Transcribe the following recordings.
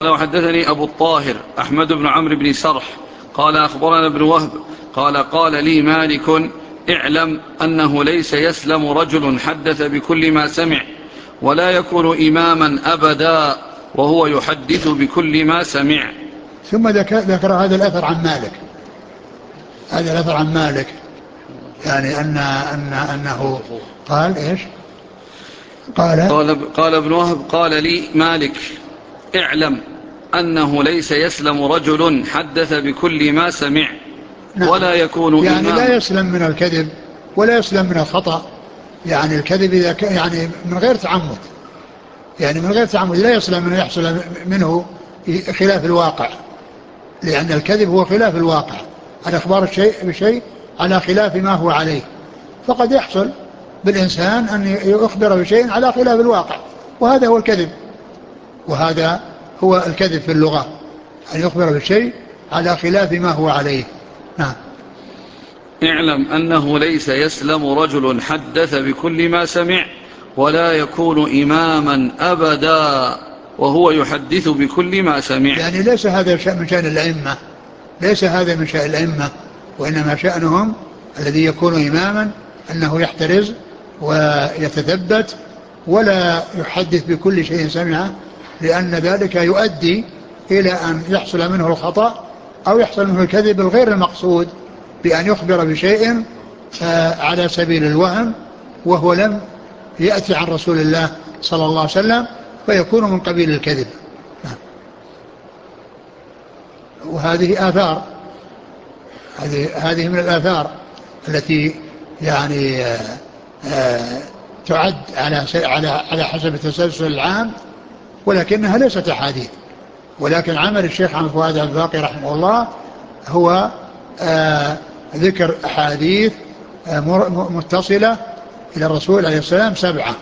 وحدثني أبو الطاهر أحمد بن عمرو بن سرح قال أخبرنا ابن وهب قال لي مالك: اعلم أنه ليس يسلم رجل حدث بكل ما سمع ولا يكون إماما أبدا وهو يحدث بكل ما سمع. ثم ذكر هذا الأثر عن مالك. هذا الأثر عن مالك يعني أنه قال إيش؟ قال ابن وهب قال لي مالك: اعلم أنه ليس يسلم رجل حدث بكل ما سمع ولا يكون يعني إمام. لا يسلم من الكذب ولا يسلم من الخطأ. يعني الكذب إذا يعني من غير تعمد، يعني من غير تعمد لا يسلم من يحصل منه خلاف الواقع، لأن الكذب هو خلاف الواقع، الإخبار بشيء على خلاف ما هو عليه. فقد يحصل بالإنسان أن يخبر بشيء على خلاف الواقع، وهذا هو الكذب، وهذا هو الكذب في اللغة، أن يخبر بشيء على خلاف ما هو عليه. نعم. اعلم أنه ليس يسلم رجل حدث بكل ما سمع ولا يكون إماما أبدا وهو يحدث بكل ما سمع. يعني ليس هذا من شأن الأئمة، ليس هذا من شأن الأئمة، وإنما شأنهم الذي يكون إماما أنه يحترز ويتثبت ولا يحدث بكل شيء سمعه، لأن ذلك يؤدي إلى أن يحصل منه الخطأ أو يحصل منه الكذب الغير المقصود، بأن يخبر بشيء على سبيل الوهم وهو لم يأتي عن رسول الله صلى الله عليه وسلم، فيكون من قبيل الكذب. وهذه آثار، هذه من الآثار التي يعني تعد على حسب التسلسل العام، ولكنها ليست أحاديث. ولكن عمل الشيخ عبد الفؤاد الباقي رحمه الله هو ذكر أحاديث متصلة إلى الرسول عليه السلام 7،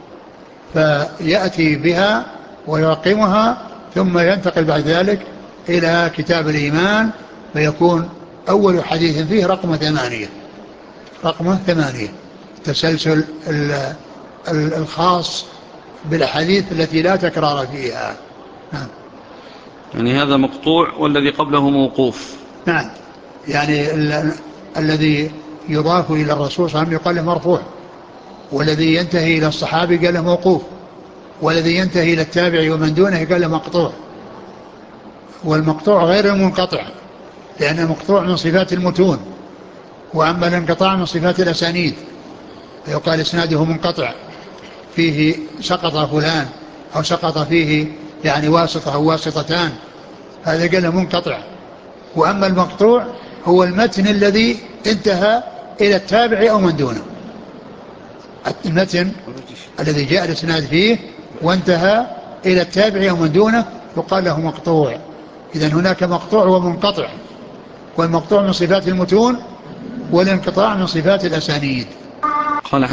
فيأتي بها ويرقمها ثم ينتقل بعد ذلك إلى كتاب الإيمان، فيكون أول حديث فيه رقم 8، تسلسل الخاص بالأحاديث التي لا تكرار فيها. نعم. يعني هذا مقطوع والذي قبله موقوف. نعم، يعني الذي يضاف إلى الرسول صلى الله عليه وسلم يقال له مرفوع، والذي ينتهي إلى الصحابي قال له موقوف، والذي ينتهي إلى التابع ومن دونه قال له مقطوع. والمقطوع غير المنقطع، لأن المقطوع من صفات المتون، وأما الانقطاع من صفات الأسانيد، فيقال إسناده منقطع فيه سقط فلان أو سقط فيه يعني واسطة أو واسطتان، هذا قال منقطع. وأما المقطوع هو المتن الذي انتهى إلى التابع أو من دونه، المتن الذي جاء الإسناد فيه وانتهى إلى التابع أو من دونه يقال له مقطوع. إذن هناك مقطوع ومنقطع، والمقطوع من صفات المتون والانقطاع من صفات الأسانيد. قال